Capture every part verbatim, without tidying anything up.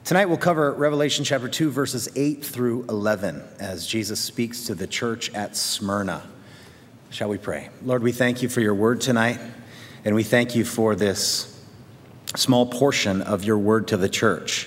Tonight we'll cover Revelation chapter two, verses eight through eleven, as Jesus speaks to the church at Smyrna. Shall we pray? Lord, we thank you for your word tonight, and we thank you for this small portion of your word to the church.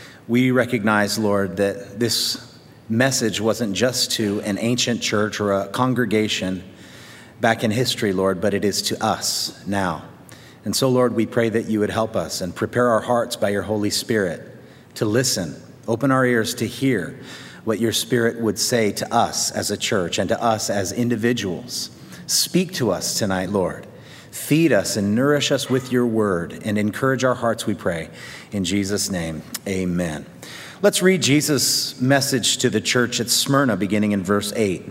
We recognize, Lord, that this message wasn't just to an ancient church or a congregation back in history, Lord, but it is to us now. And so, Lord, we pray that you would help us and prepare our hearts by your Holy Spirit to listen, open our ears to hear what your Spirit would say to us as a church and to us as individuals. Speak to us tonight, Lord. Feed us and nourish us with your word and encourage our hearts, we pray. In Jesus' name, amen. Let's read Jesus' message to the church at Smyrna, beginning in verse eight.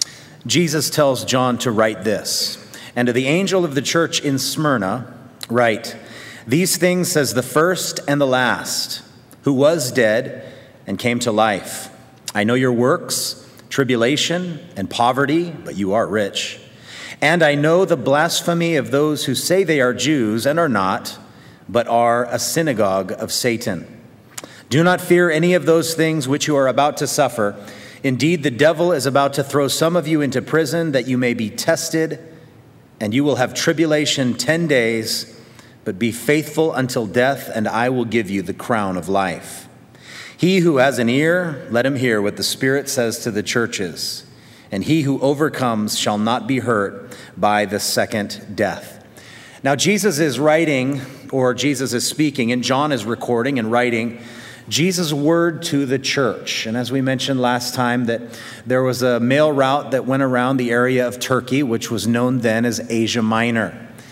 Jesus tells John to write this, "And to the angel of the church in Smyrna, write, these things says the first and the last, who was dead and came to life. I know your works, tribulation and poverty, but you are rich. And I know the blasphemy of those who say they are Jews and are not, but are a synagogue of Satan. Do not fear any of those things which you are about to suffer. Indeed, the devil is about to throw some of you into prison that you may be tested, and you will have tribulation ten days. But be faithful until death, and I will give you the crown of life. He who has an ear, let him hear what the Spirit says to the churches. And he who overcomes shall not be hurt by the second death." Now, Jesus is writing, or Jesus is speaking, and John is recording and writing Jesus' word to the church. And as we mentioned last time, that there was a mail route that went around the area of Turkey, which was known then as Asia Minor.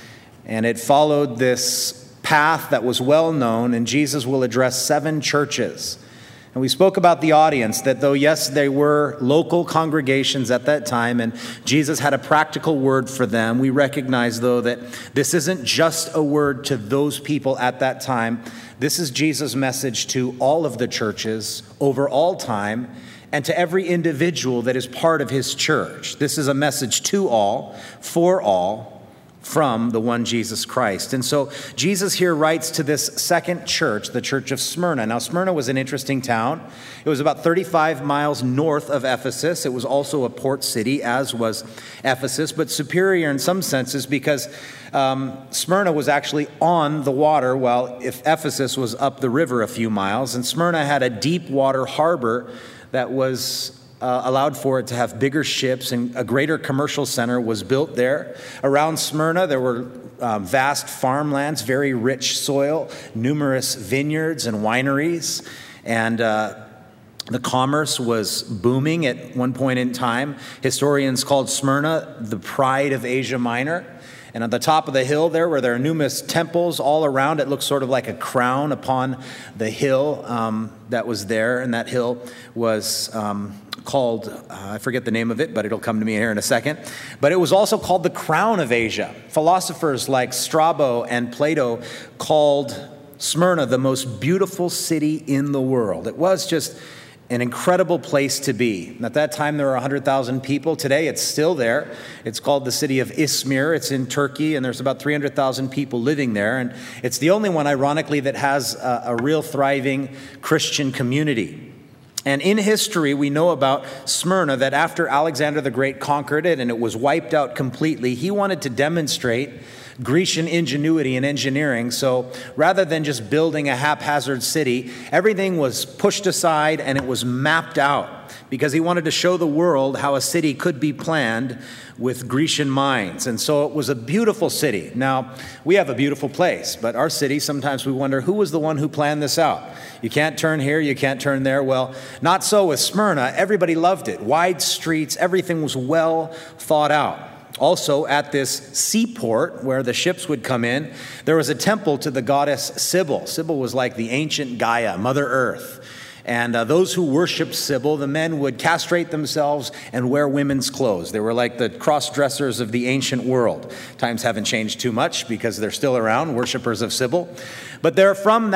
And it followed this path that was well known, and Jesus will address seven churches. And we spoke about the audience, that though, yes, they were local congregations at that time, and Jesus had a practical word for them, we recognize, though, that this isn't just a word to those people at that time. This is Jesus' message to all of the churches over all time, and to every individual that is part of his church. This is a message to all, for all, from the one Jesus Christ. And so Jesus here writes to this second church, the church of Smyrna. Now, Smyrna was an interesting town. It was about thirty-five miles north of Ephesus. It was also a port city, as was Ephesus, but superior in some senses because um, Smyrna was actually on the water, while if Ephesus was up the river a few miles. And Smyrna had a deep water harbor that was Uh, allowed for it to have bigger ships, and a greater commercial center was built there. Around Smyrna, there were um, vast farmlands, very rich soil, numerous vineyards and wineries, and uh, the commerce was booming at one point in time. Historians called Smyrna the pride of Asia Minor. And on the top of the hill there, where there are numerous temples all around, it looks sort of like a crown upon the hill um, that was there. And that hill was um, called, uh, I forget the name of it, but it'll come to me here in a second. But it was also called the crown of Asia. Philosophers like Strabo and Plato called Smyrna the most beautiful city in the world. It was just an incredible place to be. At that time, there were one hundred thousand people. Today, it's still there. It's called the city of Izmir. It's in Turkey, and there's about three hundred thousand people living there. And it's the only one, ironically, that has a, a real thriving Christian community. And in history, we know about Smyrna that after Alexander the Great conquered it and it was wiped out completely, he wanted to demonstrate Grecian ingenuity in engineering. So rather than just building a haphazard city, everything was pushed aside and it was mapped out because he wanted to show the world how a city could be planned with Grecian minds. And so it was a beautiful city. Now, we have a beautiful place, but our city, sometimes we wonder, who was the one who planned this out? You can't turn here, you can't turn there. Well, not so with Smyrna. Everybody loved it. Wide streets, everything was well thought out. Also, at this seaport where the ships would come in, there was a temple to the goddess Sybil. Sybil was like the ancient Gaia, Mother Earth. And uh, those who worshiped Sybil, the men would castrate themselves and wear women's clothes. They were like the cross-dressers of the ancient world. Times haven't changed too much because they're still around, worshipers of Sybil. But they're from that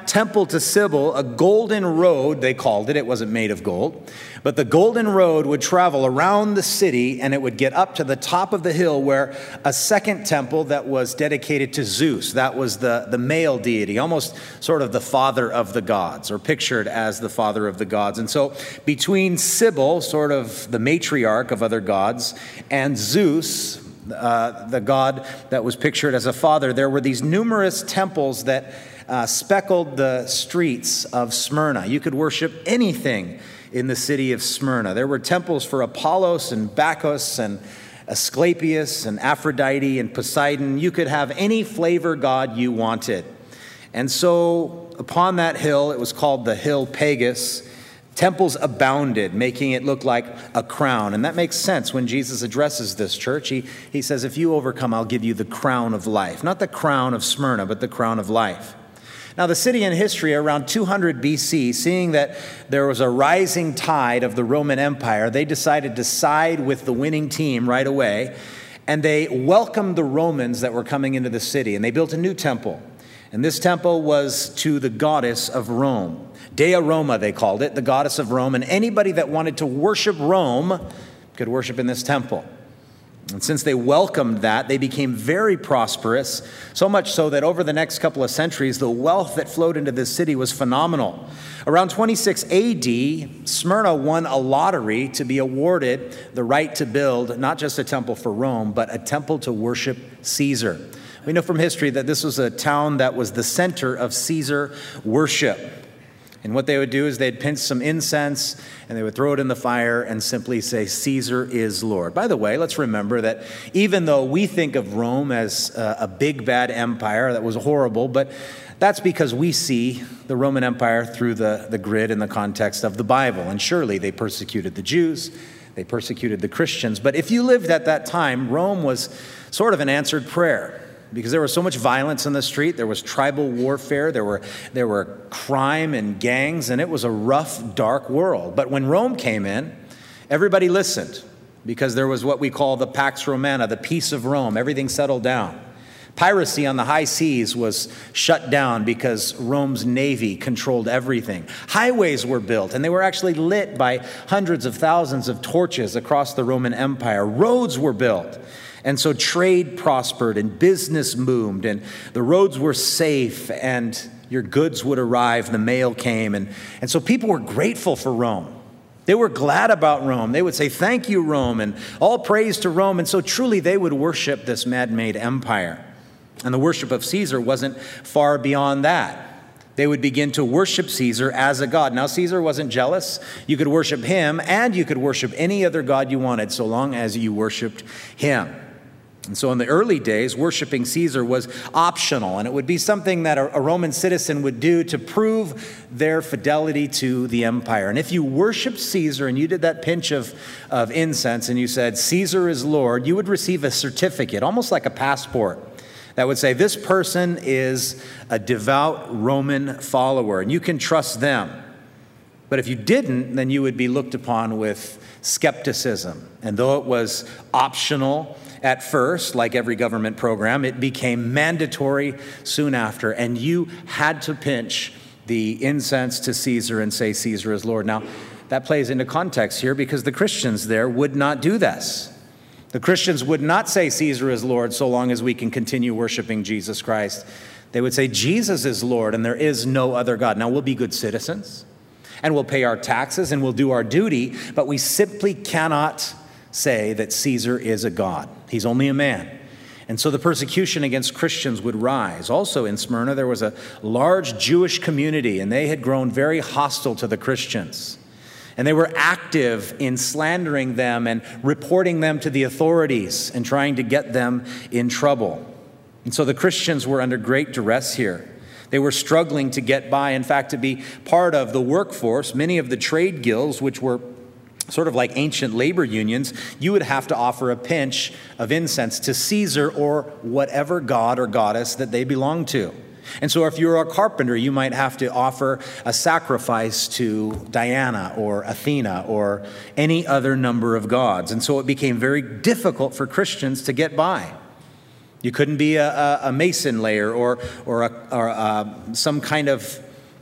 temple to Cybele, a golden road, they called it. It wasn't made of gold. But the golden road would travel around the city, and it would get up to the top of the hill where a second temple that was dedicated to Zeus, that was the, the male deity, almost sort of the father of the gods, or pictured as the father of the gods. And so between Cybele, sort of the matriarch of other gods, and Zeus, uh, the god that was pictured as a father, there were these numerous temples that uh, speckled the streets of Smyrna. You could worship anything in the city of Smyrna. There were temples for Apollos and Bacchus and Asclepius and Aphrodite and Poseidon. You could have any flavor god you wanted. And so upon that hill, it was called the Hill Pagus, temples abounded, making it look like a crown. And that makes sense when Jesus addresses this church. He, he says, if you overcome, I'll give you the crown of life. Not the crown of Smyrna, but the crown of life. Now, the city in history around two hundred B C, seeing that there was a rising tide of the Roman Empire, they decided to side with the winning team right away, and they welcomed the Romans that were coming into the city, and they built a new temple. And this temple was to the goddess of Rome. Dea Roma, they called it, the goddess of Rome, and anybody that wanted to worship Rome could worship in this temple. And since they welcomed that, they became very prosperous, so much so that over the next couple of centuries, the wealth that flowed into this city was phenomenal. Around twenty-six A D, Smyrna won a lottery to be awarded the right to build not just a temple for Rome, but a temple to worship Caesar. We know from history that this was a town that was the center of Caesar worship. And what they would do is they'd pinch some incense and they would throw it in the fire and simply say, Caesar is Lord. By the way, let's remember that even though we think of Rome as a big bad empire that was horrible, but that's because we see the Roman Empire through the, the grid and the context of the Bible. And surely they persecuted the Jews, they persecuted the Christians. But if you lived at that time, Rome was sort of an answered prayer. Because there was so much violence in the street, there was tribal warfare, there were there were crime and gangs, and it was a rough, dark world. But when Rome came in, everybody listened, because there was what we call the Pax Romana, the peace of Rome. Everything settled down. Piracy on the high seas was shut down because Rome's navy controlled everything. Highways were built, and they were actually lit by hundreds of thousands of torches across the Roman Empire. Roads were built. And so trade prospered and business boomed and the roads were safe and your goods would arrive, the mail came. And, and so people were grateful for Rome. They were glad about Rome. They would say, thank you, Rome, and all praise to Rome. And so truly they would worship this man-made empire. And the worship of Caesar wasn't far beyond that. They would begin to worship Caesar as a god. Now, Caesar wasn't jealous. You could worship him and you could worship any other god you wanted so long as you worshiped him. And so in the early days, worshiping Caesar was optional, and it would be something that a Roman citizen would do to prove their fidelity to the empire. And if you worshiped Caesar and you did that pinch of, of incense and you said, Caesar is Lord, you would receive a certificate, almost like a passport, that would say, this person is a devout Roman follower, and you can trust them. But if you didn't, then you would be looked upon with skepticism. And though it was optional at first, like every government program, it became mandatory soon after. And you had to pinch the incense to Caesar and say, Caesar is Lord. Now, that plays into context here because the Christians there would not do this. The Christians would not say Caesar is Lord so long as we can continue worshiping Jesus Christ. They would say Jesus is Lord and there is no other God. Now, we'll be good citizens and we'll pay our taxes and we'll do our duty, but we simply cannot say that Caesar is a god. He's only a man. And so the persecution against Christians would rise. Also in Smyrna, there was a large Jewish community, and they had grown very hostile to the Christians. And they were active in slandering them and reporting them to the authorities and trying to get them in trouble. And so the Christians were under great duress here. They were struggling to get by. In fact, to be part of the workforce, many of the trade guilds, which were sort of like ancient labor unions, you would have to offer a pinch of incense to Caesar or whatever god or goddess that they belonged to. And so if you were a carpenter, you might have to offer a sacrifice to Diana or Athena or any other number of gods. And so it became very difficult for Christians to get by. You couldn't be a, a, a mason layer or, or, a, or a, some kind of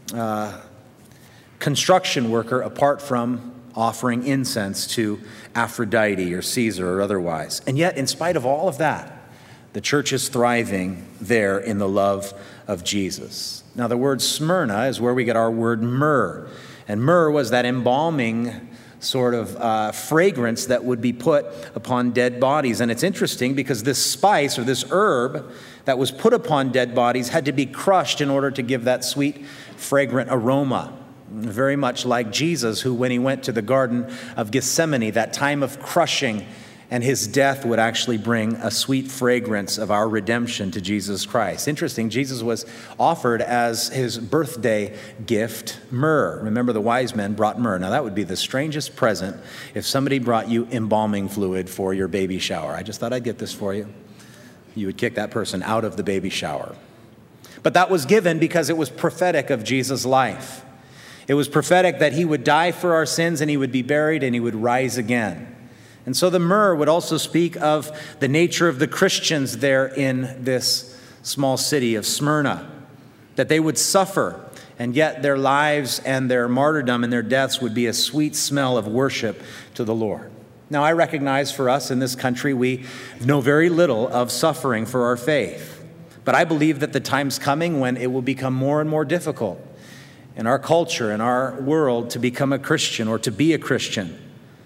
uh, construction worker apart from offering incense to Aphrodite or Caesar or otherwise. And yet, in spite of all of that, the church is thriving there in the love of Jesus. Now, the word Smyrna is where we get our word myrrh. And myrrh was that embalming sort of uh, fragrance that would be put upon dead bodies. And it's interesting because this spice or this herb that was put upon dead bodies had to be crushed in order to give that sweet, fragrant aroma. Very much like Jesus, who when he went to the Garden of Gethsemane, that time of crushing and his death would actually bring a sweet fragrance of our redemption to Jesus Christ. Interesting, Jesus was offered as his birthday gift myrrh. Remember, the wise men brought myrrh. Now, that would be the strangest present if somebody brought you embalming fluid for your baby shower. I just thought I'd get this for you. You would kick that person out of the baby shower. But that was given because it was prophetic of Jesus' life. It was prophetic that he would die for our sins and he would be buried and he would rise again. And so the myrrh would also speak of the nature of the Christians there in this small city of Smyrna, that they would suffer, and yet their lives and their martyrdom and their deaths would be a sweet smell of worship to the Lord. Now, I recognize for us in this country, we know very little of suffering for our faith. But I believe that the time's coming when it will become more and more difficult in our culture, in our world, to become a Christian or to be a Christian.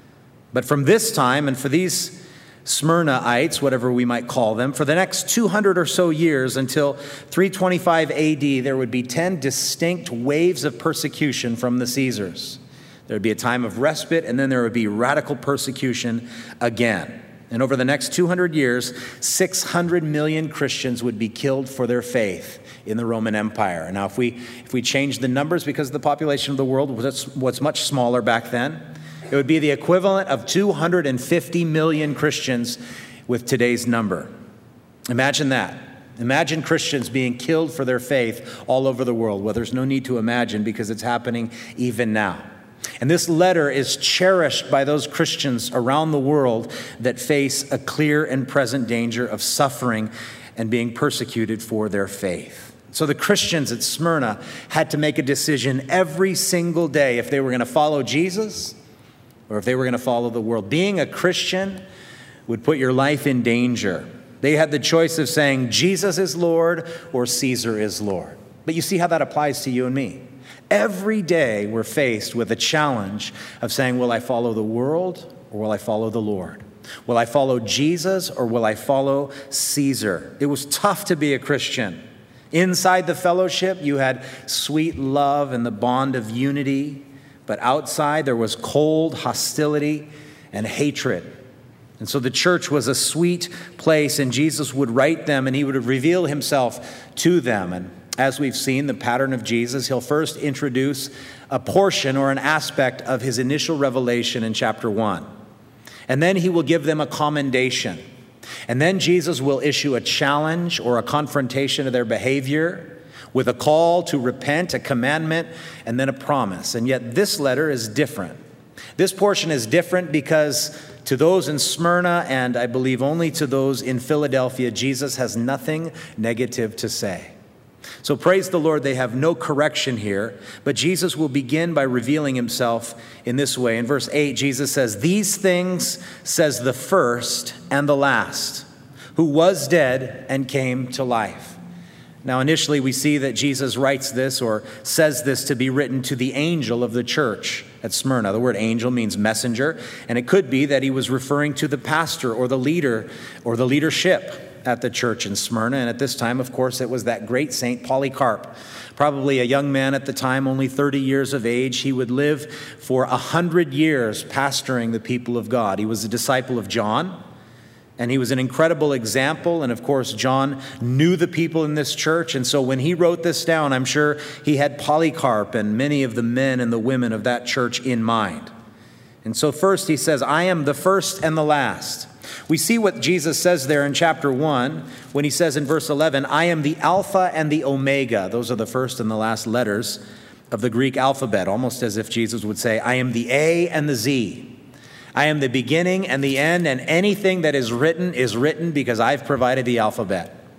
But from this time, and for these Smyrnaites, whatever we might call them, for the next two hundred or so years until three twenty-five A D, there would be ten distinct waves of persecution from the Caesars. There would be a time of respite, and then there would be radical persecution again. And over the next two hundred years, six hundred million Christians would be killed for their faith in the Roman Empire. Now, if we if we change the numbers, because the population of the world was, was much smaller back then, it would be the equivalent of two hundred fifty million Christians with today's number. Imagine that. Imagine Christians being killed for their faith all over the world. Well, there's no need to imagine because it's happening even now. And this letter is cherished by those Christians around the world that face a clear and present danger of suffering and being persecuted for their faith. So the Christians at Smyrna had to make a decision every single day if they were going to follow Jesus or if they were going to follow the world. Being a Christian would put your life in danger. They had the choice of saying Jesus is Lord or Caesar is Lord. But you see how that applies to you and me. Every day we're faced with a challenge of saying, will I follow the world or will I follow the Lord? Will I follow Jesus or will I follow Caesar? It was tough to be a Christian. Inside the fellowship, you had sweet love and the bond of unity. But outside, there was cold hostility and hatred. And so the church was a sweet place, and Jesus would write them, and he would reveal himself to them. And as we've seen, the pattern of Jesus, he'll first introduce a portion or an aspect of his initial revelation in chapter one. And then he will give them a commendation. And then Jesus will issue a challenge or a confrontation of their behavior with a call to repent, a commandment, and then a promise. And yet this letter is different. This portion is different because to those in Smyrna, and I believe only to those in Philadelphia, Jesus has nothing negative to say. So praise the Lord, they have no correction here, but Jesus will begin by revealing himself in this way. In verse eight, Jesus says, "These things says the first and the last, who was dead and came to life." Now, initially, we see that Jesus writes this or says this to be written to the angel of the church at Smyrna. The word angel means messenger, and it could be that he was referring to the pastor or the leader or the leadership at the church in Smyrna. And at this time, of course, it was that great Saint Polycarp, probably a young man at the time, only thirty years of age. He would live for a hundred years pastoring the people of God. He was a disciple of John. And he was an incredible example. And of course, John knew the people in this church. And so when he wrote this down, I'm sure he had Polycarp and many of the men and the women of that church in mind. And so first he says, I am the first and the last. We see what Jesus says there in chapter one when he says in verse eleven, I am the Alpha and the Omega. Those are the first and the last letters of the Greek alphabet, almost as if Jesus would say, I am the A and the Z. I am the beginning and the end, and anything that is written is written because I've provided the alphabet.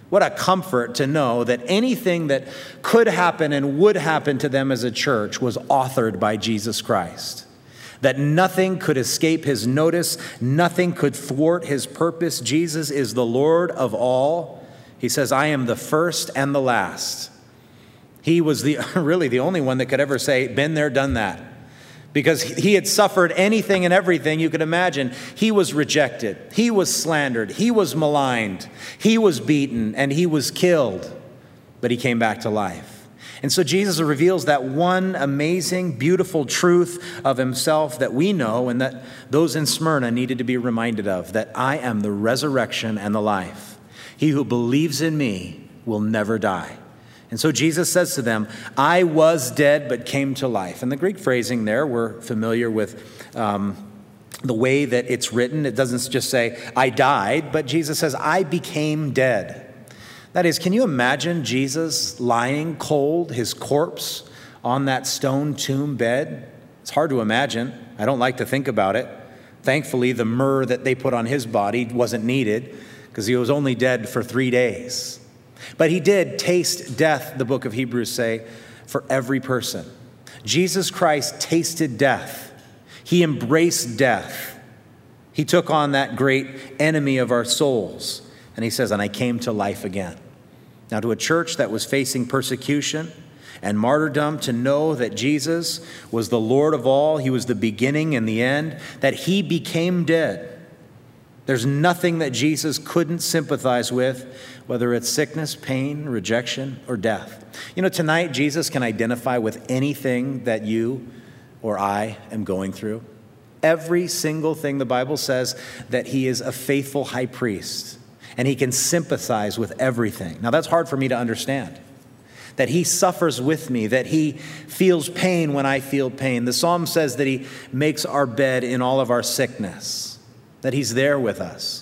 What a comfort to know that anything that could happen and would happen to them as a church was authored by Jesus Christ. That nothing could escape his notice, nothing could thwart his purpose. Jesus is the Lord of all. He says, I am the first and the last. He was the really the only one that could ever say, been there, done that. Because he had suffered anything and everything you could imagine. He was rejected. He was slandered. He was maligned. He was beaten and he was killed. But he came back to life. And so Jesus reveals that one amazing, beautiful truth of himself that we know and that those in Smyrna needed to be reminded of, that I am the resurrection and the life. He who believes in me will never die. And so Jesus says to them, I was dead but came to life. And the Greek phrasing there, we're familiar with um, the way that it's written. It doesn't just say, I died, but Jesus says, I became dead. That is, can you imagine Jesus lying cold, his corpse, on that stone tomb bed? It's hard to imagine. I don't like to think about it. Thankfully, the myrrh that they put on his body wasn't needed because he was only dead for three days. But he did taste death, the book of Hebrews say, for every person. Jesus Christ tasted death. He embraced death. He took on that great enemy of our souls. And he says, and I came to life again. Now, to a church that was facing persecution and martyrdom, to know that Jesus was the Lord of all, he was the beginning and the end, that he became dead. There's nothing that Jesus couldn't sympathize with, whether it's sickness, pain, rejection, or death. You know, tonight, Jesus can identify with anything that you or I am going through. Every single thing the Bible says that he is a faithful high priest, and he can sympathize with everything. Now, that's hard for me to understand. That he suffers with me, that he feels pain when I feel pain. The Psalm says that he makes our bed in all of our sickness, that he's there with us.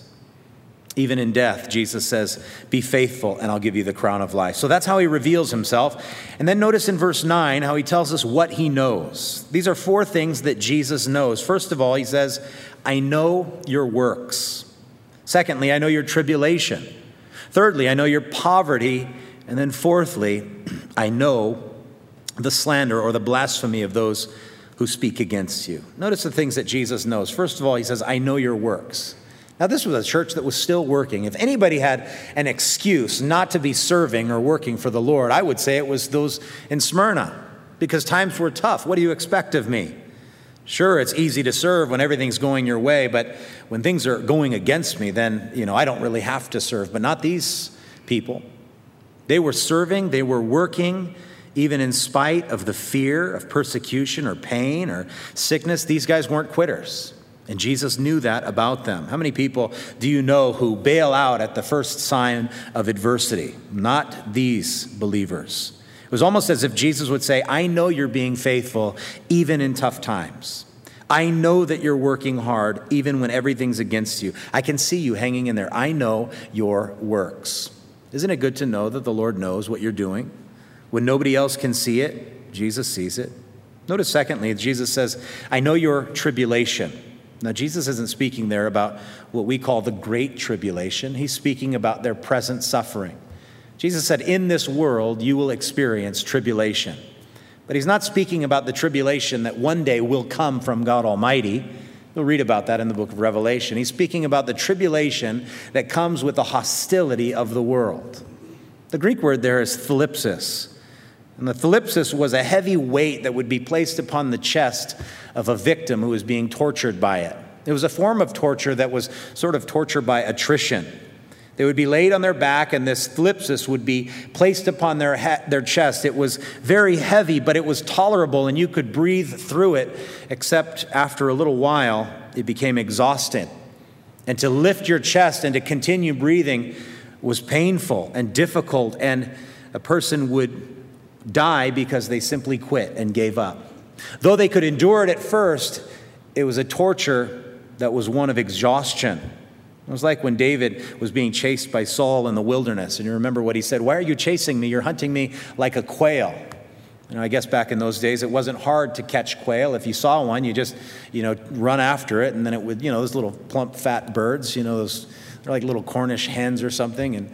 Even in death, Jesus says, be faithful and I'll give you the crown of life. So that's how he reveals himself. And then notice in verse nine how he tells us what he knows. These are four things that Jesus knows. First of all, he says, I know your works. Secondly, I know your tribulation. Thirdly, I know your poverty. And then fourthly, I know the slander or the blasphemy of those who speak against you. Notice the things that Jesus knows. First of all, he says, I know your works. Now, this was a church that was still working. If anybody had an excuse not to be serving or working for the Lord, I would say it was those in Smyrna, because times were tough. What do you expect of me? Sure, it's easy to serve when everything's going your way, but when things are going against me, then, you know, I don't really have to serve. But not these people. They were serving, they were working, even in spite of the fear of persecution or pain or sickness. These guys weren't quitters. And Jesus knew that about them. How many people do you know who bail out at the first sign of adversity? Not these believers. It was almost as if Jesus would say, I know you're being faithful even in tough times. I know that you're working hard even when everything's against you. I can see you hanging in there. I know your works. Isn't it good to know that the Lord knows what you're doing? When nobody else can see it, Jesus sees it. Notice secondly, Jesus says, I know your tribulation. Now, Jesus isn't speaking there about what we call the great tribulation. He's speaking about their present suffering. Jesus said, in this world, you will experience tribulation. But he's not speaking about the tribulation that one day will come from God Almighty. We'll read about that in the book of Revelation. He's speaking about the tribulation that comes with the hostility of the world. The Greek word there is thlipsis. And the thlipsis was a heavy weight that would be placed upon the chest of a victim who was being tortured by it. It was a form of torture that was sort of torture by attrition. They would be laid on their back, and this thlipsis would be placed upon their ha- their chest. It was very heavy, but it was tolerable, and you could breathe through it, except after a little while, it became exhausting. And to lift your chest and to continue breathing was painful and difficult, and a person would die because they simply quit and gave up. Though they could endure it at first, it was a torture that was one of exhaustion. It was like when David was being chased by Saul in the wilderness. And you remember what he said, why are you chasing me? You're hunting me like a quail. You know, I guess back in those days, it wasn't hard to catch quail. If you saw one, you just, you know, run after it. And then it would, you know, those little plump, fat birds, you know, those, they're like little Cornish hens or something. And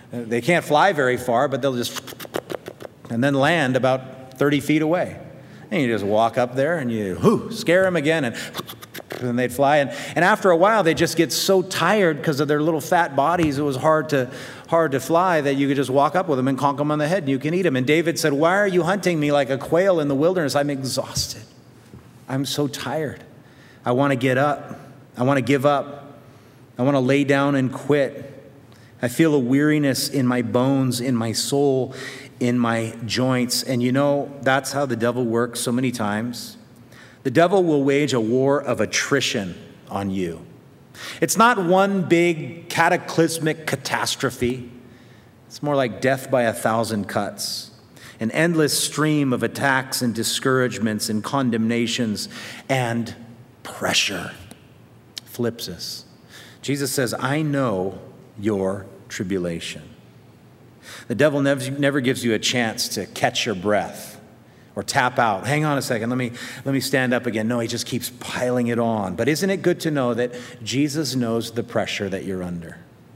They can't fly very far, but they'll just and then land about thirty feet away. And you just walk up there and you whoo, scare them again, and then they'd fly. And, and after a while, they just get so tired because of their little fat bodies, it was hard to hard to fly, that you could just walk up with them and conk them on the head and you can eat them. And David said, why are you hunting me like a quail in the wilderness? I'm exhausted. I'm so tired. I want to get up. I want to give up. I want to lay down and quit. I feel a weariness in my bones, in my soul, in my joints. And you know, that's how the devil works so many times. The devil will wage a war of attrition on you. It's not one big cataclysmic catastrophe. It's more like death by a thousand cuts. An endless stream of attacks and discouragements and condemnations and pressure flips us. Jesus says, I know your tribulation. The devil never, never gives you a chance to catch your breath or tap out. Hang on a second, let me, let me stand up again. No, he just keeps piling it on. But isn't it good to know that Jesus knows the pressure that you're under?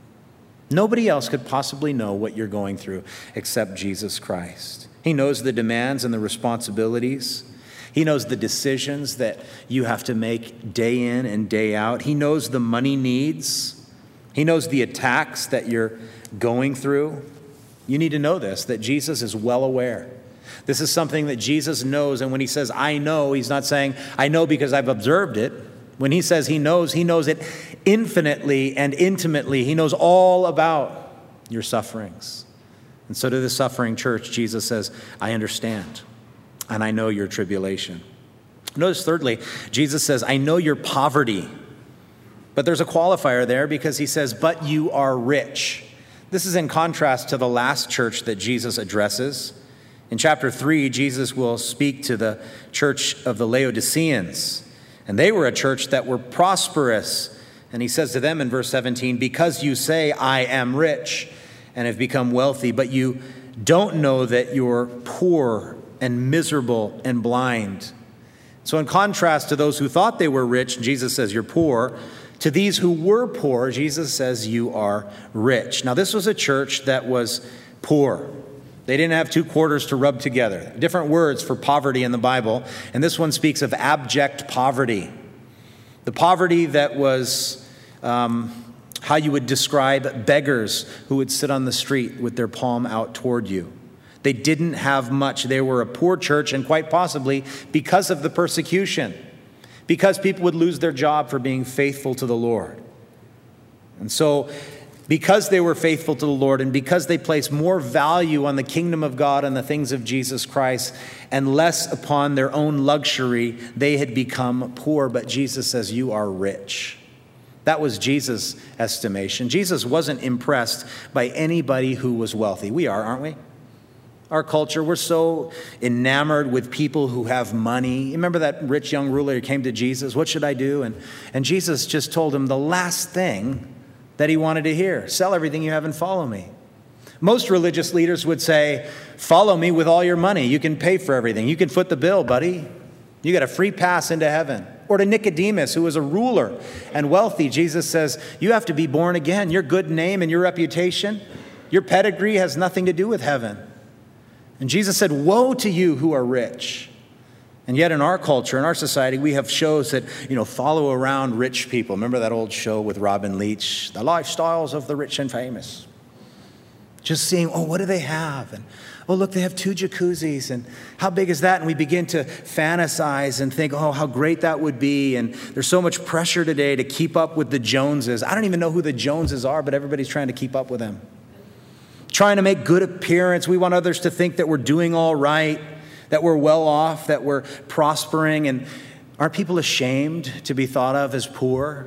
Nobody else could possibly know what you're going through except Jesus Christ. He knows the demands and the responsibilities. He knows the decisions that you have to make day in and day out. He knows the money needs. He knows the attacks that you're going through. You need to know this, that Jesus is well aware. This is something that Jesus knows, and when he says, I know, he's not saying, I know because I've observed it. When he says he knows, he knows it infinitely and intimately. He knows all about your sufferings. And so to the suffering church, Jesus says, I understand, and I know your tribulation. Notice thirdly, Jesus says, I know your poverty. But there's a qualifier there because he says, but you are rich. This is in contrast to the last church that Jesus addresses. In chapter three, Jesus will speak to the church of the Laodiceans. And they were a church that were prosperous. And he says to them in verse seventeen, because you say, I am rich and have become wealthy, but you don't know that you're poor and miserable and blind. So in contrast to those who thought they were rich, Jesus says, you're poor. To these who were poor, Jesus says, you are rich. Now, this was a church that was poor. They didn't have two quarters to rub together. Different words for poverty in the Bible. And this one speaks of abject poverty. The poverty that was um, how you would describe beggars who would sit on the street with their palm out toward you. They didn't have much. They were a poor church, and quite possibly because of the persecution. Because people would lose their job for being faithful to the Lord. And so, because they were faithful to the Lord and because they placed more value on the kingdom of God and the things of Jesus Christ and less upon their own luxury, they had become poor. But Jesus says, you are rich. That was Jesus' estimation. Jesus wasn't impressed by anybody who was wealthy. We are, aren't we? Our culture, we're so enamored with people who have money. Remember that rich young ruler who came to Jesus? What should I do? And, and Jesus just told him the last thing that he wanted to hear. Sell everything you have and follow me. Most religious leaders would say, follow me with all your money. You can pay for everything. You can foot the bill, buddy. You got a free pass into heaven. Or to Nicodemus, who was a ruler and wealthy, Jesus says, you have to be born again. Your good name and your reputation, your pedigree has nothing to do with heaven. And Jesus said, woe to you who are rich. And yet in our culture, in our society, we have shows that, you know, follow around rich people. Remember that old show with Robin Leach, The Lifestyles of the Rich and Famous? Just seeing, oh, what do they have? And, oh, look, they have two jacuzzis. And how big is that? And we begin to fantasize and think, oh, how great that would be. And there's so much pressure today to keep up with the Joneses. I don't even know who the Joneses are, but everybody's trying to keep up with them. Trying to make good appearance. We want others to think that we're doing all right, that we're well off, that we're prospering. And aren't people ashamed to be thought of as poor?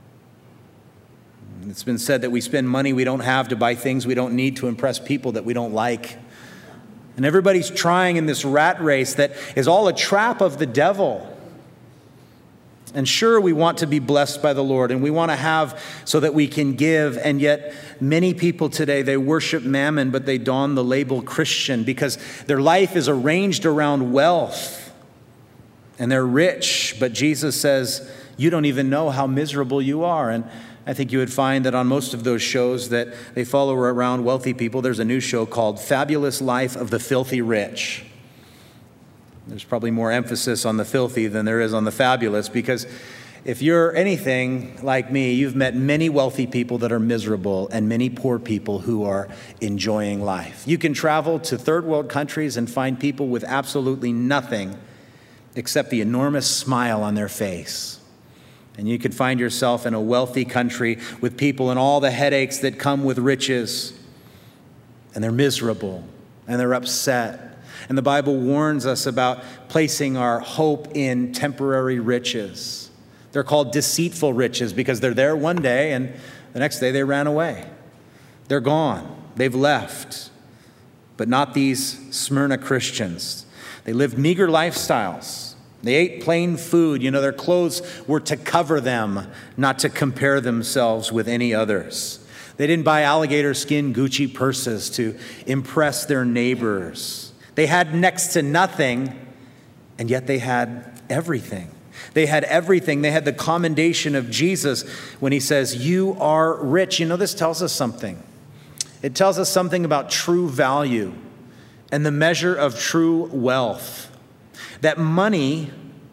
It's been said that we spend money we don't have to buy things we don't need to impress people that we don't like. And everybody's trying in this rat race that is all a trap of the devil. And sure, we want to be blessed by the Lord, and we want to have so that we can give. And yet many people today, they worship mammon, but they don the label Christian because their life is arranged around wealth. And they're rich, but Jesus says, you don't even know how miserable you are. And I think you would find that on most of those shows that they follow around wealthy people, there's a new show called Fabulous Life of the Filthy Rich. There's probably more emphasis on the filthy than there is on the fabulous, because if you're anything like me, you've met many wealthy people that are miserable and many poor people who are enjoying life. You can travel to third world countries and find people with absolutely nothing except the enormous smile on their face. And you could find yourself in a wealthy country with people and all the headaches that come with riches. And they're miserable and they're upset. And the Bible warns us about placing our hope in temporary riches. They're called deceitful riches because they're there one day and the next day they ran away. They're gone. They've left. But not these Smyrna Christians. They lived meager lifestyles. They ate plain food. You know, their clothes were to cover them, not to compare themselves with any others. They didn't buy alligator skin Gucci purses to impress their neighbors. They had next to nothing, and yet they had everything. They had everything. They had the commendation of Jesus when he says, "You are rich." You know, this tells us something. It tells us something about true value and the measure of true wealth. That money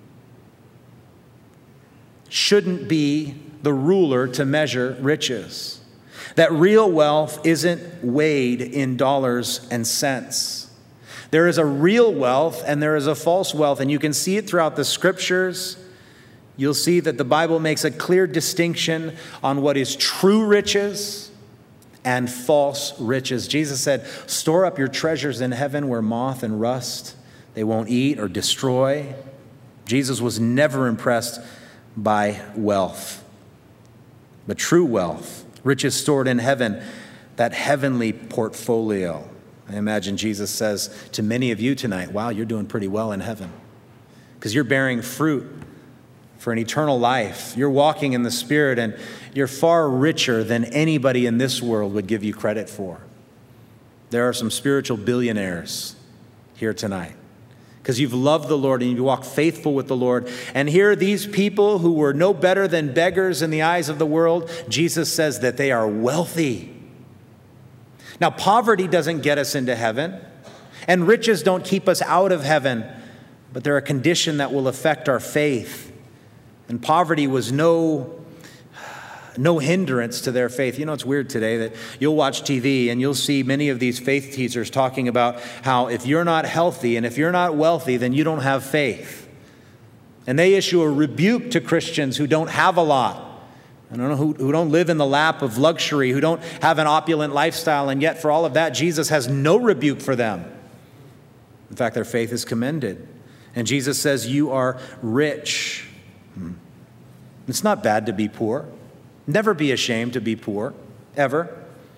shouldn't be the ruler to measure riches. That real wealth isn't weighed in dollars and cents. There is a real wealth and there is a false wealth, and you can see it throughout the scriptures. You'll see that the Bible makes a clear distinction on what is true riches and false riches. Jesus said, "Store up your treasures in heaven where moth and rust they won't eat or destroy." Jesus was never impressed by wealth. But true wealth, riches stored in heaven, that heavenly portfolio. I imagine Jesus says to many of you tonight, wow, you're doing pretty well in heaven because you're bearing fruit for an eternal life. You're walking in the Spirit, and you're far richer than anybody in this world would give you credit for. There are some spiritual billionaires here tonight because you've loved the Lord and you walk faithful with the Lord. And here, these people who were no better than beggars in the eyes of the world, Jesus says that they are wealthy. Now, poverty doesn't get us into heaven, and riches don't keep us out of heaven, but they're a condition that will affect our faith. And poverty was no No hindrance to their faith. You know, it's weird today that you'll watch T V and you'll see many of these faith teachers talking about how if you're not healthy and if you're not wealthy, then you don't have faith. And they issue a rebuke to Christians who don't have a lot. I don't know, who, who don't live in the lap of luxury, who don't have an opulent lifestyle, and yet for all of that, Jesus has no rebuke for them. In fact, their faith is commended. And Jesus says, you are rich. Hmm. It's not bad to be poor. Never be ashamed to be poor, ever.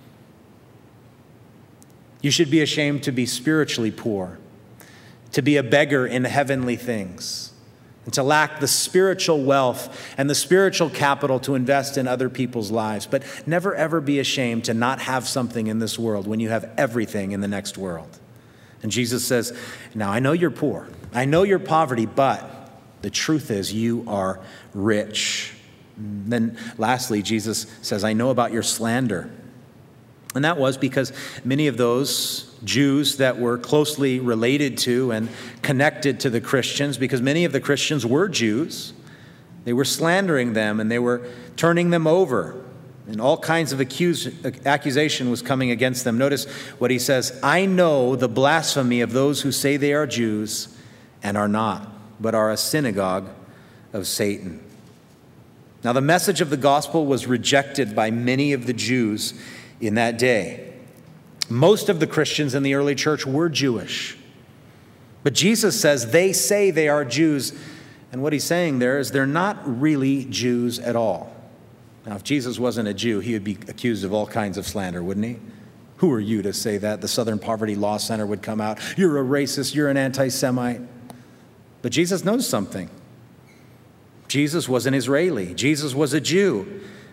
You should be ashamed to be spiritually poor, to be a beggar in heavenly things, and to lack the spiritual wealth and the spiritual capital to invest in other people's lives. But never, ever be ashamed to not have something in this world when you have everything in the next world. And Jesus says, now I know you're poor. I know your poverty, but the truth is you are rich. And then lastly, Jesus says, I know about your slander. And that was because many of those Jews that were closely related to and connected to the Christians, because many of the Christians were Jews, they were slandering them and they were turning them over. And all kinds of accuse, accusation was coming against them. Notice what he says, I know the blasphemy of those who say they are Jews and are not, but are a synagogue of Satan. Now, the message of the gospel was rejected by many of the Jews in that day. Most of the Christians in the early church were Jewish. But Jesus says they say they are Jews. And what he's saying there is they're not really Jews at all. Now, if Jesus wasn't a Jew, he would be accused of all kinds of slander, wouldn't he? Who are you to say that? The Southern Poverty Law Center would come out. You're a racist. You're an anti-Semite. But Jesus knows something. Jesus was an Israeli. Jesus was a Jew.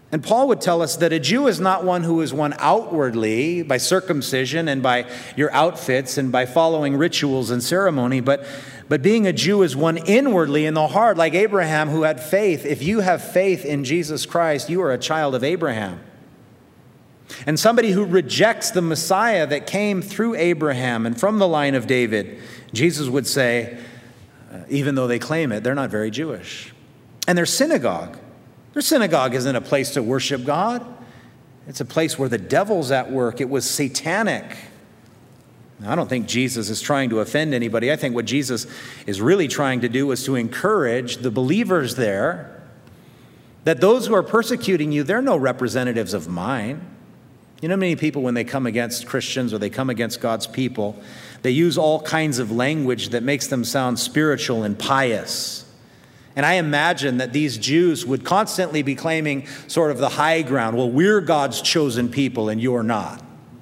And Paul would tell us that a Jew is not one who is one outwardly by circumcision and by your outfits and by following rituals and ceremony, but, but being a Jew is one inwardly in the heart, like Abraham who had faith. If you have faith in Jesus Christ, you are a child of Abraham. And somebody who rejects the Messiah that came through Abraham and from the line of David, Jesus would say, uh, even though they claim it, they're not very Jewish. And their synagogue, their synagogue isn't a place to worship God. It's a place where the devil's at work. It was satanic. Now, I don't think Jesus is trying to offend anybody. I think what Jesus is really trying to do is to encourage the believers there that those who are persecuting you, they're no representatives of mine. You know, many people, when they come against Christians or they come against God's people, they use all kinds of language that makes them sound spiritual and pious. And I imagine that these Jews would constantly be claiming sort of the high ground. Well, we're God's chosen people and you're not.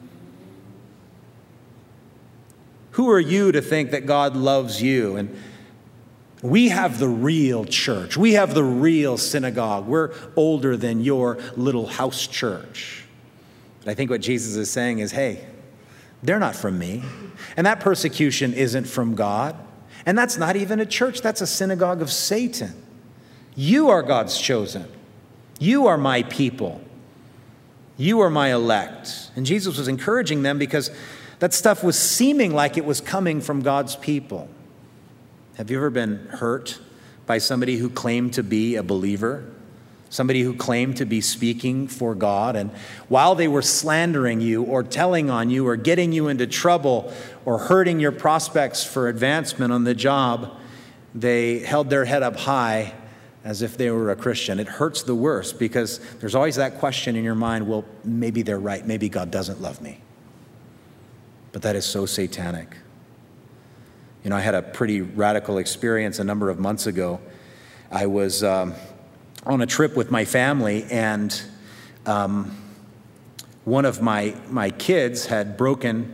Who are you to think that God loves you? And we have the real church. We have the real synagogue. We're older than your little house church. But I think what Jesus is saying is, hey, they're not from me. And that persecution isn't from God. And that's not even a church. That's a synagogue of Satan. You are God's chosen. You are my people. You are my elect. And Jesus was encouraging them because that stuff was seeming like it was coming from God's people. Have you ever been hurt by somebody who claimed to be a believer? Somebody who claimed to be speaking for God, and while they were slandering you or telling on you or getting you into trouble or hurting your prospects for advancement on the job, they held their head up high as if they were a Christian. It hurts the worst because there's always that question in your mind, well, maybe they're right. Maybe God doesn't love me. But that is so satanic. You know, I had a pretty radical experience a number of months ago. I was um, on a trip with my family, and um, one of my, my kids had broken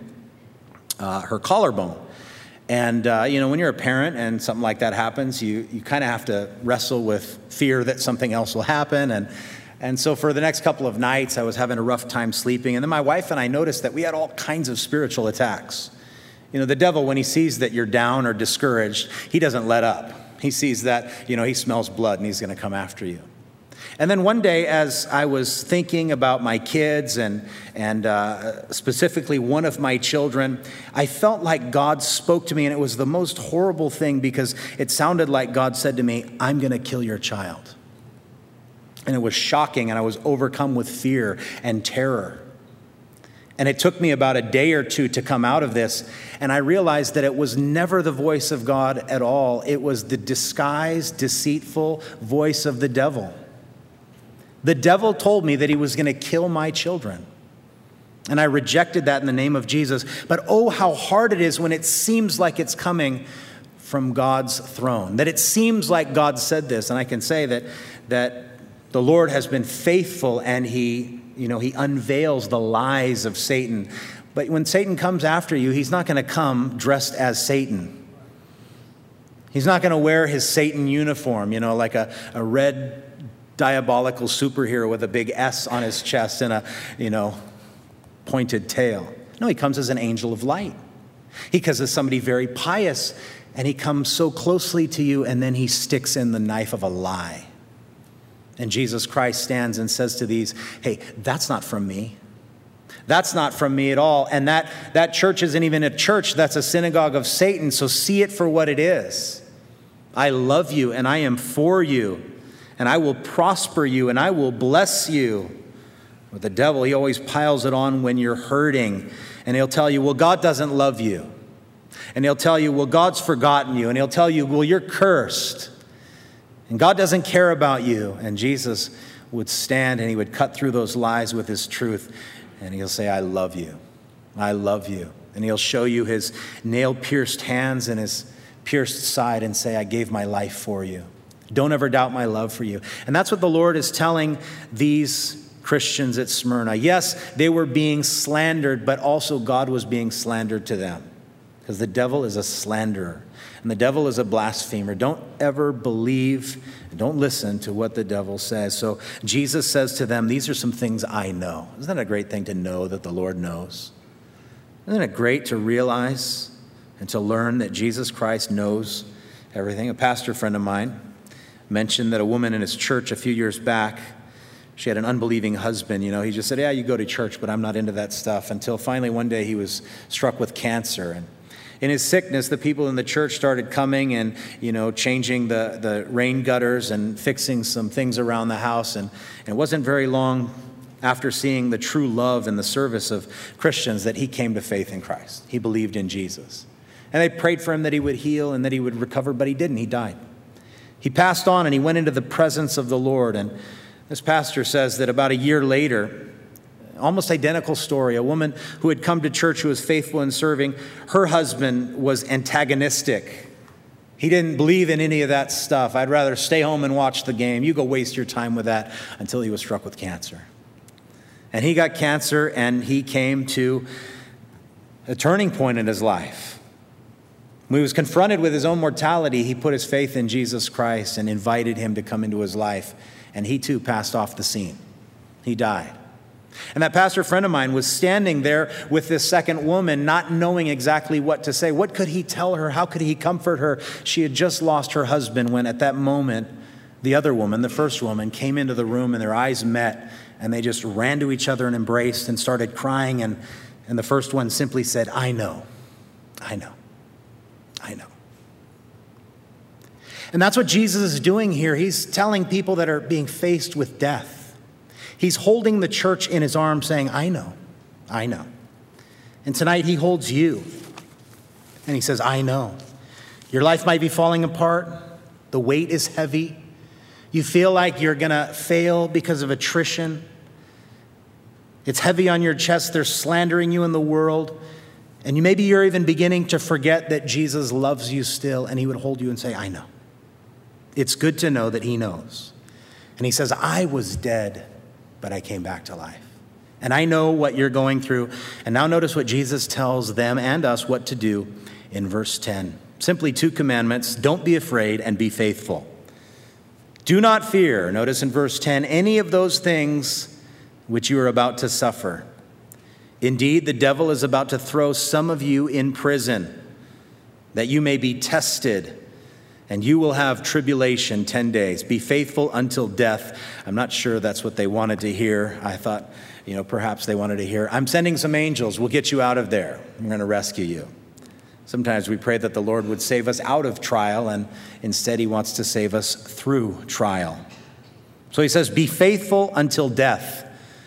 uh, her collarbone. And, uh, you know, when you're a parent and something like that happens, you, you kind of have to wrestle with fear that something else will happen. And, and so for the next couple of nights, I was having a rough time sleeping. And then my wife and I noticed that we had all kinds of spiritual attacks. You know, the devil, when he sees that you're down or discouraged, he doesn't let up. He sees that, you know, he smells blood and he's going to come after you. And then one day, as I was thinking about my kids and, and uh, specifically one of my children, I felt like God spoke to me, and it was the most horrible thing because it sounded like God said to me, I'm going to kill your child. And it was shocking, and I was overcome with fear and terror. And it took me about a day or two to come out of this, and I realized that it was never the voice of God at all. It was the disguised, deceitful voice of the devil. The devil told me that he was going to kill my children. And I rejected that in the name of Jesus. But oh, how hard it is when it seems like it's coming from God's throne. That it seems like God said this. And I can say that, that the Lord has been faithful, and he, you know, he unveils the lies of Satan. But when Satan comes after you, he's not going to come dressed as Satan. He's not going to wear his Satan uniform, you know, like a, a red diabolical superhero with a big S on his chest and a, you know, pointed tail. No, he comes as an angel of light. He comes as somebody very pious, and he comes so closely to you, and then he sticks in the knife of a lie. And Jesus Christ stands and says to these, hey, that's not from me. That's not from me at all. And that, that church isn't even a church. That's a synagogue of Satan. So see it for what it is. I love you, and I am for you. And I will prosper you, and I will bless you. With the devil, he always piles it on when you're hurting. And he'll tell you, well, God doesn't love you. And he'll tell you, well, God's forgotten you. And he'll tell you, well, you're cursed. And God doesn't care about you. And Jesus would stand, and he would cut through those lies with his truth. And he'll say, I love you. I love you. And he'll show you his nail-pierced hands and his pierced side and say, I gave my life for you. Don't ever doubt my love for you. And that's what the Lord is telling these Christians at Smyrna. Yes, they were being slandered, but also God was being slandered to them. Because the devil is a slanderer. And the devil is a blasphemer. Don't ever believe, and don't listen to what the devil says. So Jesus says to them, these are some things I know. Isn't that a great thing to know that the Lord knows? Isn't it great to realize and to learn that Jesus Christ knows everything? A pastor friend of mine mentioned that a woman in his church a few years back, she had an unbelieving husband. You know, he just said, yeah, you go to church, but I'm not into that stuff. Until finally one day he was struck with cancer. And in his sickness, the people in the church started coming and, you know, changing the, the rain gutters and fixing some things around the house. And, and it wasn't very long after seeing the true love and the service of Christians that he came to faith in Christ. He believed in Jesus. And they prayed for him that he would heal and that he would recover, but he didn't. He died. He passed on and he went into the presence of the Lord. And this pastor says that about a year later, almost identical story, a woman who had come to church who was faithful in serving, her husband was antagonistic. He didn't believe in any of that stuff. I'd rather stay home and watch the game. You go waste your time with that, until he was struck with cancer. And he got cancer and he came to a turning point in his life. When he was confronted with his own mortality, he put his faith in Jesus Christ and invited him to come into his life. And he too passed off the scene. He died. And that pastor friend of mine was standing there with this second woman, not knowing exactly what to say. What could he tell her? How could he comfort her? She had just lost her husband when at that moment, the other woman, the first woman, came into the room and their eyes met and they just ran to each other and embraced and started crying. And, and the first one simply said, I know, I know, I know. And that's what Jesus is doing here. He's telling people that are being faced with death. He's holding the church in his arms saying, I know, I know. And tonight he holds you and he says, I know. Your life might be falling apart. The weight is heavy. You feel like you're going to fail because of attrition. It's heavy on your chest. They're slandering you in the world. And you, maybe you're even beginning to forget that Jesus loves you still, and he would hold you and say, I know. It's good to know that he knows. And he says, I was dead, but I came back to life. And I know what you're going through. And now notice what Jesus tells them and us what to do in verse ten. Simply two commandments. Don't be afraid and be faithful. Do not fear, notice in verse ten, any of those things which you are about to suffer. Indeed, the devil is about to throw some of you in prison, that you may be tested, and you will have tribulation ten days. Be faithful until death. I'm not sure that's what they wanted to hear. I thought, you know, perhaps they wanted to hear, I'm sending some angels. We'll get you out of there. I'm going to rescue you. Sometimes we pray that the Lord would save us out of trial, and instead he wants to save us through trial. So he says, be faithful until death.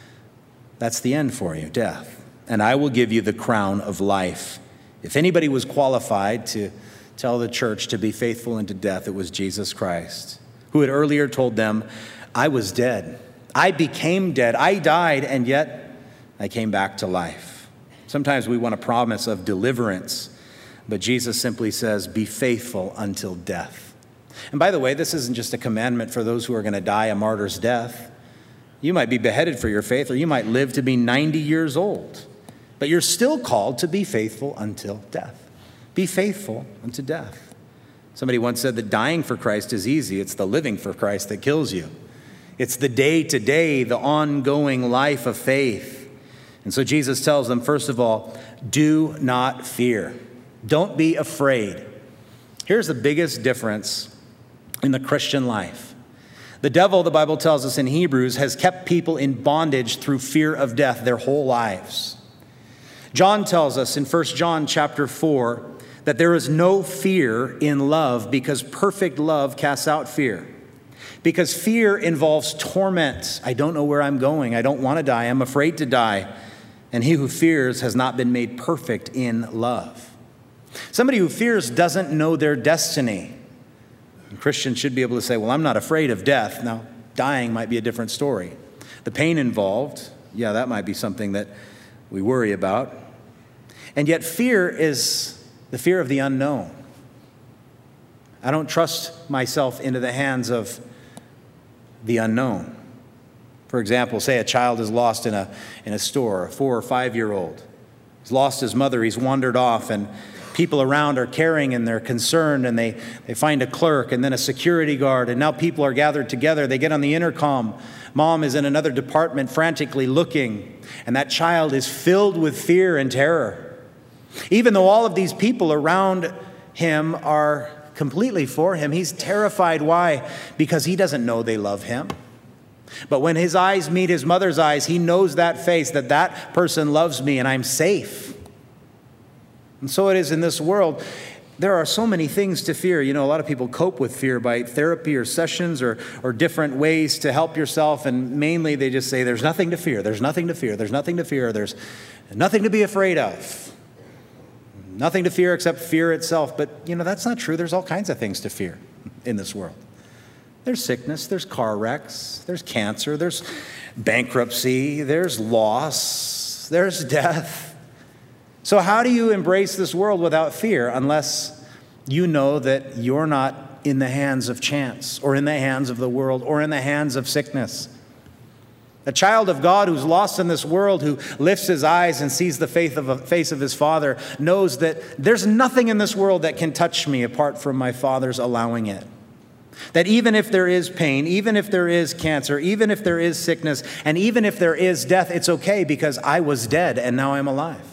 That's the end for you, death. And I will give you the crown of life. If anybody was qualified to tell the church to be faithful unto death, it was Jesus Christ, who had earlier told them, I was dead. I became dead. I died, and yet I came back to life. Sometimes we want a promise of deliverance, but Jesus simply says, be faithful until death. And by the way, this isn't just a commandment for those who are going to die a martyr's death. You might be beheaded for your faith, or you might live to be ninety years old. But you're still called to be faithful until death. Be faithful unto death. Somebody once said that dying for Christ is easy. It's the living for Christ that kills you. It's the day-to-day, the ongoing life of faith. And so Jesus tells them, first of all, do not fear. Don't be afraid. Here's the biggest difference in the Christian life. The devil, the Bible tells us in Hebrews, has kept people in bondage through fear of death their whole lives. John tells us in First John chapter four that there is no fear in love, because perfect love casts out fear. Because fear involves torment. I don't know where I'm going. I don't want to die. I'm afraid to die. And he who fears has not been made perfect in love. Somebody who fears doesn't know their destiny. And Christians should be able to say, well, I'm not afraid of death. Now, dying might be a different story. The pain involved, yeah, that might be something that we worry about. And yet fear is the fear of the unknown. I don't trust myself into the hands of the unknown. For example, say a child is lost in a, in a store, a four or five-year-old. He's lost his mother. He's wandered off, and People around are caring and they're concerned, and they, they find a clerk and then a security guard, and now people are gathered together. They get on the intercom. Mom is in another department frantically looking, and that child is filled with fear and terror. Even though all of these people around him are completely for him, he's terrified. Why? Because he doesn't know they love him. But when his eyes meet his mother's eyes, he knows that face, that that person loves me and I'm safe. And so it is in this world. There are so many things to fear. You know, a lot of people cope with fear by therapy or sessions or, or different ways to help yourself. And mainly they just say, there's nothing to fear. There's nothing to fear. There's nothing to fear. There's nothing to be afraid of. Nothing to fear except fear itself. But, you know, that's not true. There's all kinds of things to fear in this world. There's sickness. There's car wrecks. There's cancer. There's bankruptcy. There's loss. There's death. So how do you embrace this world without fear unless you know that you're not in the hands of chance or in the hands of the world or in the hands of sickness? A child of God who's lost in this world, who lifts his eyes and sees the face of, face of his Father, knows that there's nothing in this world that can touch me apart from my Father's allowing it. That even if there is pain, even if there is cancer, even if there is sickness, and even if there is death, it's okay because I was dead and now I'm alive.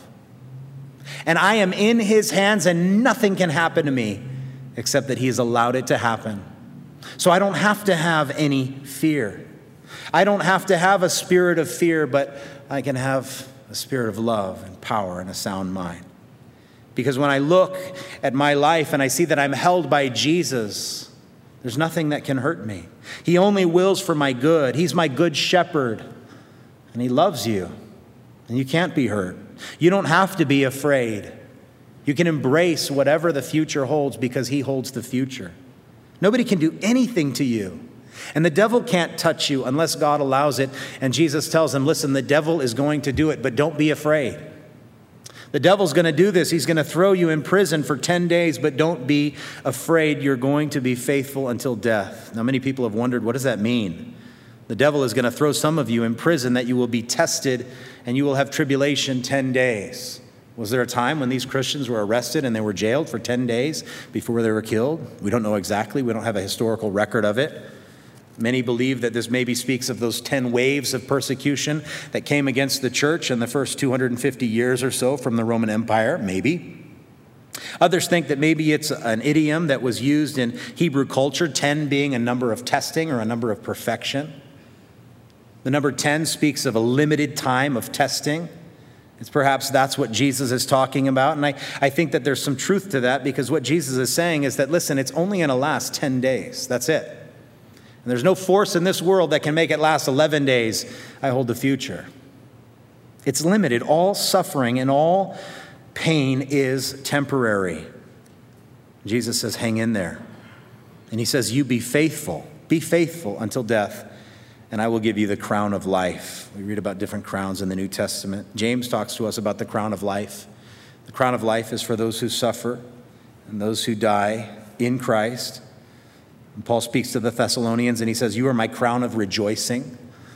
And I am in his hands and nothing can happen to me except that he has allowed it to happen. So I don't have to have any fear. I don't have to have a spirit of fear, but I can have a spirit of love and power and a sound mind. Because when I look at my life and I see that I'm held by Jesus, there's nothing that can hurt me. He only wills for my good. He's my good shepherd, and he loves you, and you can't be hurt. You don't have to be afraid. You can embrace whatever the future holds because he holds the future. Nobody can do anything to you. And the devil can't touch you unless God allows it. And Jesus tells him, listen, the devil is going to do it, but don't be afraid. The devil's going to do this. He's going to throw you in prison for ten days, but don't be afraid. You're going to be faithful until death. Now, many people have wondered, what does that mean? The devil is going to throw some of you in prison that you will be tested and you will have tribulation ten days. Was there a time when these Christians were arrested and they were jailed for ten days before they were killed? We don't know exactly. We don't have a historical record of it. Many believe that this maybe speaks of those ten waves of persecution that came against the church in the first two hundred fifty years or so from the Roman Empire, maybe. Others think that maybe it's an idiom that was used in Hebrew culture, ten being a number of testing or a number of perfection. The number ten speaks of a limited time of testing. It's perhaps that's what Jesus is talking about. And I, I think that there's some truth to that because what Jesus is saying is that, listen, it's only going to last ten days. That's it. And there's no force in this world that can make it last eleven days. I hold the future. It's limited. All suffering and all pain is temporary. Jesus says, hang in there. And he says, you be faithful. Be faithful until death, and I will give you the crown of life. We read about different crowns in the New Testament. James talks to us about the crown of life. The crown of life is for those who suffer and those who die in Christ. And Paul speaks to the Thessalonians and he says, you are my crown of rejoicing.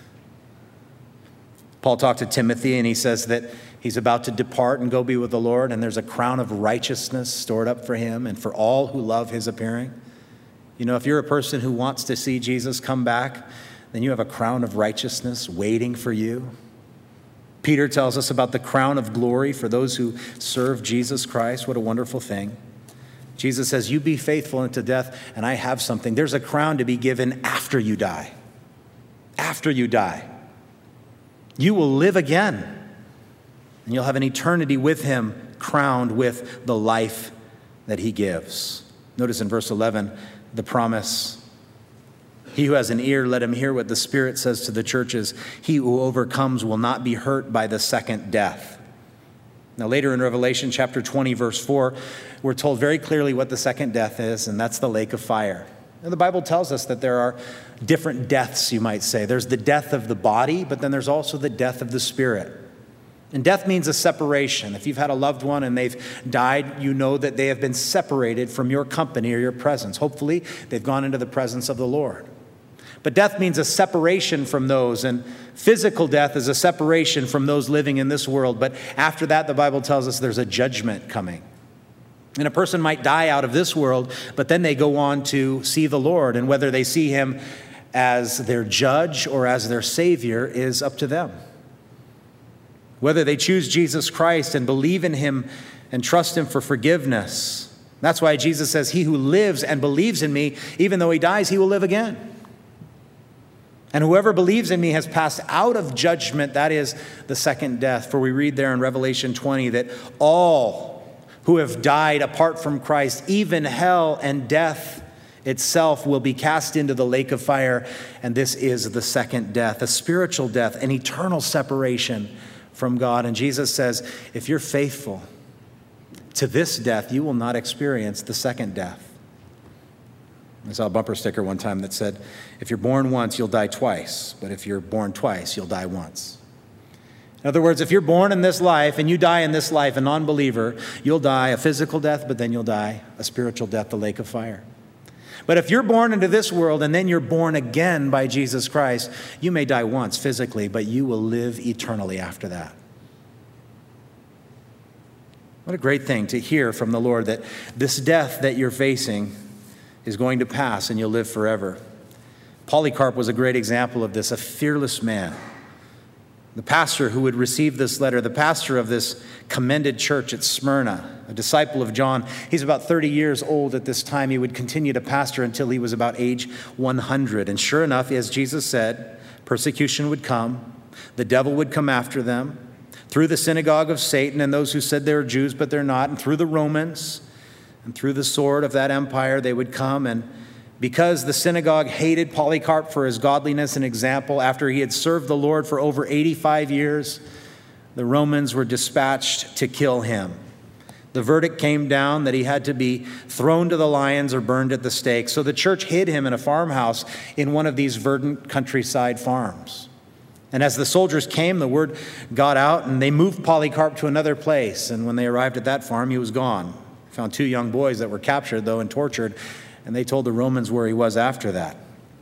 Paul talked to Timothy and he says that he's about to depart and go be with the Lord, and there's a crown of righteousness stored up for him and for all who love his appearing. You know, if you're a person who wants to see Jesus come back, then you have a crown of righteousness waiting for you. Peter tells us about the crown of glory for those who serve Jesus Christ. What a wonderful thing. Jesus says, you be faithful unto death, and I have something. There's a crown to be given after you die. After you die. You will live again, and you'll have an eternity with him, crowned with the life that he gives. Notice in verse eleven, the promise. He who has an ear, let him hear what the Spirit says to the churches. He who overcomes will not be hurt by the second death. Now later in Revelation chapter twenty, verse four, we're told very clearly what the second death is, and that's the lake of fire. And the Bible tells us that there are different deaths, you might say. There's the death of the body, but then there's also the death of the spirit. And death means a separation. If you've had a loved one and they've died, you know that they have been separated from your company or your presence. Hopefully, they've gone into the presence of the Lord. But death means a separation from those, and physical death is a separation from those living in this world. But after that, the Bible tells us there's a judgment coming. And a person might die out of this world, but then they go on to see the Lord. And whether they see him as their judge or as their Savior is up to them. Whether they choose Jesus Christ and believe in him and trust him for forgiveness. That's why Jesus says, he who lives and believes in me, even though he dies, he will live again. And whoever believes in me has passed out of judgment, that is the second death. For we read there in Revelation twenty that all who have died apart from Christ, even hell and death itself, will be cast into the lake of fire. And this is the second death, a spiritual death, an eternal separation from God. And Jesus says, if you're faithful to this death, you will not experience the second death. I saw a bumper sticker one time that said, if you're born once, you'll die twice. But if you're born twice, you'll die once. In other words, if you're born in this life and you die in this life, a non-believer, you'll die a physical death, but then you'll die a spiritual death, the lake of fire. But if you're born into this world and then you're born again by Jesus Christ, you may die once physically, but you will live eternally after that. What a great thing to hear from the Lord that this death that you're facing is going to pass and you'll live forever. Polycarp was a great example of this, a fearless man. The pastor who would receive this letter, the pastor of this commended church at Smyrna, a disciple of John. He's about thirty years old at this time. He would continue to pastor until he was about age one hundred. And sure enough, as Jesus said, persecution would come. The devil would come after them through the synagogue of Satan and those who said they were Jews, but they're not, and through the Romans and through the sword of that empire, they would come. And because the synagogue hated Polycarp for his godliness and example, after he had served the Lord for over eighty-five years, the Romans were dispatched to kill him. The verdict came down that he had to be thrown to the lions or burned at the stake. So the church hid him in a farmhouse in one of these verdant countryside farms. And as the soldiers came, the word got out, and they moved Polycarp to another place. And when they arrived at that farm, he was gone. Found two young boys that were captured, though, and tortured. And they told the Romans where he was after that.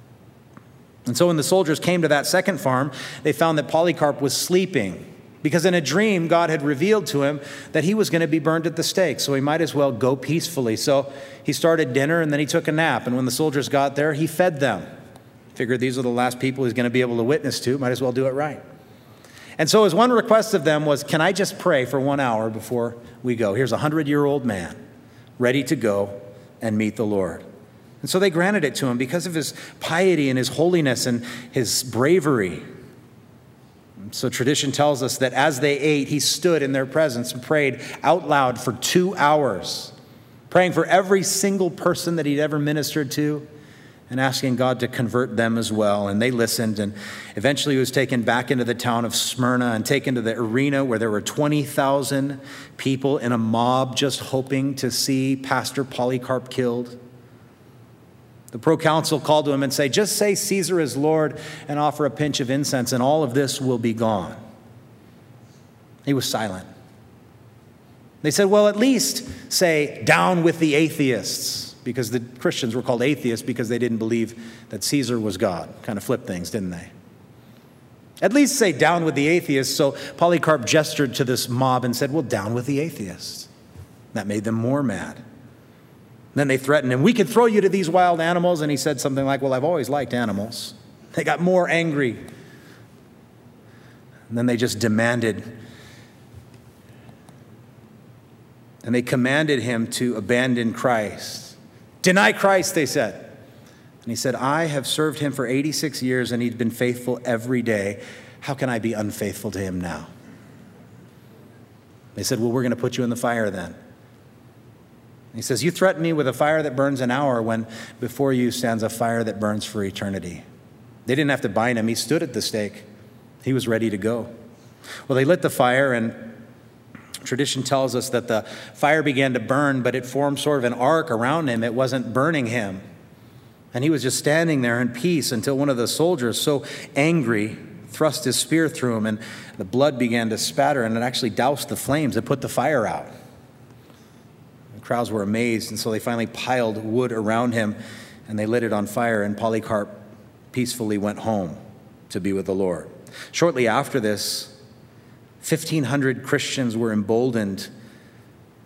And so when the soldiers came to that second farm, they found that Polycarp was sleeping, because in a dream, God had revealed to him that he was going to be burned at the stake. So he might as well go peacefully. So he started dinner and then he took a nap. And when the soldiers got there, he fed them. Figured these are the last people he's going to be able to witness to. Might as well do it right. And so his one request of them was, can I just pray for one hour before we go? Here's a hundred-year-old man ready to go and meet the Lord. And so they granted it to him because of his piety and his holiness and his bravery. So tradition tells us that as they ate, he stood in their presence and prayed out loud for two hours, praying for every single person that he'd ever ministered to and asking God to convert them as well. And they listened, and eventually he was taken back into the town of Smyrna and taken to the arena where there were twenty thousand people in a mob just hoping to see Pastor Polycarp killed. The proconsul called to him and said, just say Caesar is Lord and offer a pinch of incense and all of this will be gone. He was silent. They said, well, at least say down with the atheists, because the Christians were called atheists because they didn't believe that Caesar was God. Kind of flipped things, didn't they? At least say down with the atheists. So Polycarp gestured to this mob and said, well, down with the atheists. That made them more mad. Then they threatened him, we could throw you to these wild animals. And he said something like, well, I've always liked animals. They got more angry. And then they just demanded, and they commanded him to abandon Christ. Deny Christ, they said. And he said, I have served him for eighty-six years and he'd been faithful every day. How can I be unfaithful to him now? They said, well, we're going to put you in the fire then. He says, you threaten me with a fire that burns an hour when before you stands a fire that burns for eternity. They didn't have to bind him. He stood at the stake. He was ready to go. Well, they lit the fire, and tradition tells us that the fire began to burn, but it formed sort of an arc around him. It wasn't burning him. And he was just standing there in peace until one of the soldiers, so angry, thrust his spear through him, and the blood began to spatter, and it actually doused the flames. It put the fire out. Crowds were amazed, and so they finally piled wood around him, and they lit it on fire, and Polycarp peacefully went home to be with the Lord. Shortly after this, fifteen hundred Christians were emboldened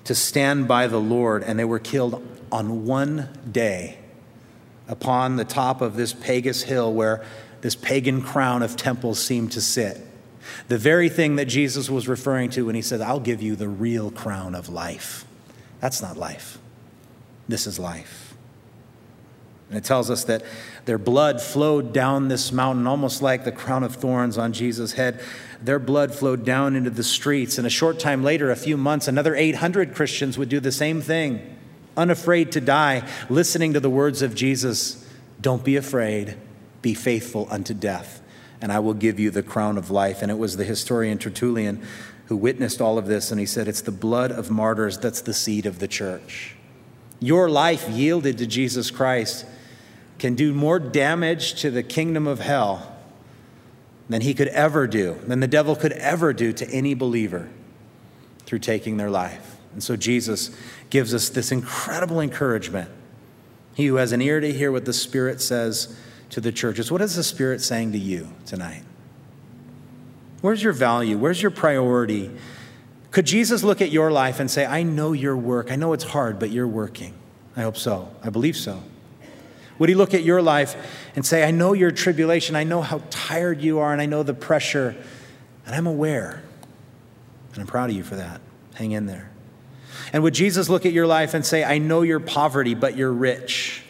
to stand by the Lord, and they were killed on one day upon the top of this pagan hill where this pagan crown of temples seemed to sit. The very thing that Jesus was referring to when he said, I'll give you the real crown of life. That's not life. This is life. And it tells us that their blood flowed down this mountain, almost like the crown of thorns on Jesus' head. Their blood flowed down into the streets. And a short time later, a few months, another eight hundred Christians would do the same thing, unafraid to die, listening to the words of Jesus. Don't be afraid, be faithful unto death, and I will give you the crown of life. And it was the historian Tertullian who witnessed all of this, and he said, it's the blood of martyrs that's the seed of the church. Your life yielded to Jesus Christ can do more damage to the kingdom of hell than he could ever do, than the devil could ever do to any believer through taking their life. And so Jesus gives us this incredible encouragement. He who has an ear to hear what the Spirit says to the churches. What is the Spirit saying to you tonight? Where's your value? Where's your priority? Could Jesus look at your life and say, I know your work. I know it's hard, but you're working. I hope so. I believe so. Would he look at your life and say, I know your tribulation. I know how tired you are, and I know the pressure, and I'm aware. And I'm proud of you for that. Hang in there. And would Jesus look at your life and say, I know your poverty, but you're rich?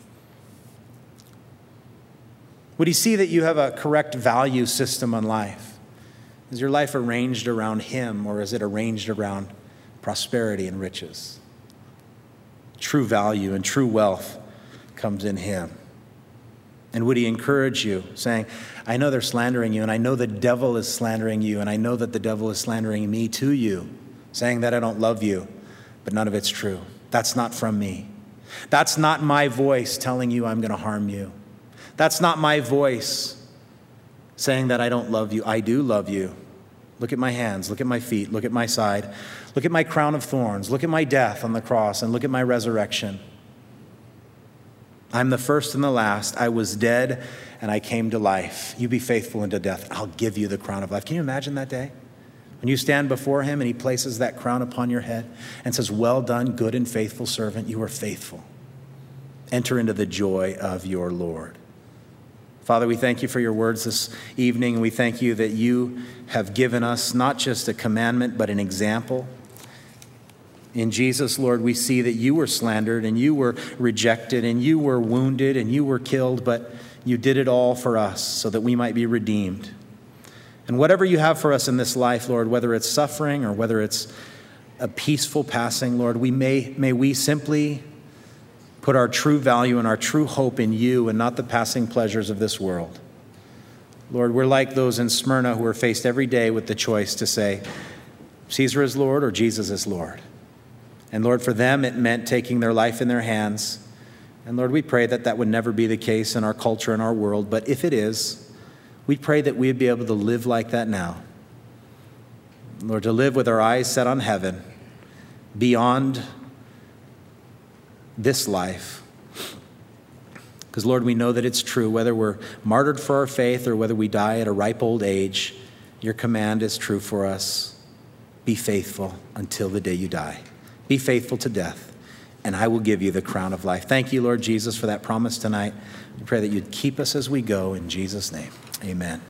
Would he see that you have a correct value system on life? Is your life arranged around him, or is it arranged around prosperity and riches? True value and true wealth comes in him. And would he encourage you, saying, I know they're slandering you, and I know the devil is slandering you, and I know that the devil is slandering me to you, saying that I don't love you, but none of it's true. That's not from me. That's not my voice telling you I'm going to harm you. That's not my voice saying that I don't love you. I do love you. Look at my hands, look at my feet, look at my side, look at my crown of thorns, look at my death on the cross, and look at my resurrection. I'm the first and the last. I was dead and I came to life. You be faithful unto death. I'll give you the crown of life. Can you imagine that day? When you stand before him and he places that crown upon your head and says, well done, good and faithful servant. You are faithful. Enter into the joy of your Lord. Father, we thank you for your words this evening. We thank you that you have given us not just a commandment, but an example. In Jesus, Lord, we see that you were slandered and you were rejected and you were wounded and you were killed, but you did it all for us so that we might be redeemed. And whatever you have for us in this life, Lord, whether it's suffering or whether it's a peaceful passing, Lord, we may, may we simply put our true value and our true hope in you and not the passing pleasures of this world. Lord, we're like those in Smyrna who are faced every day with the choice to say, Caesar is Lord or Jesus is Lord. And Lord, for them, it meant taking their life in their hands. And Lord, we pray that that would never be the case in our culture and our world. But if it is, we pray that we'd be able to live like that now. Lord, to live with our eyes set on heaven, beyond this life. Because Lord, we know that it's true, whether we're martyred for our faith or whether we die at a ripe old age, your command is true for us. Be faithful until the day you die. Be faithful to death, and I will give you the crown of life. Thank you, Lord Jesus, for that promise tonight. We pray that you'd keep us as we go in Jesus' name. Amen.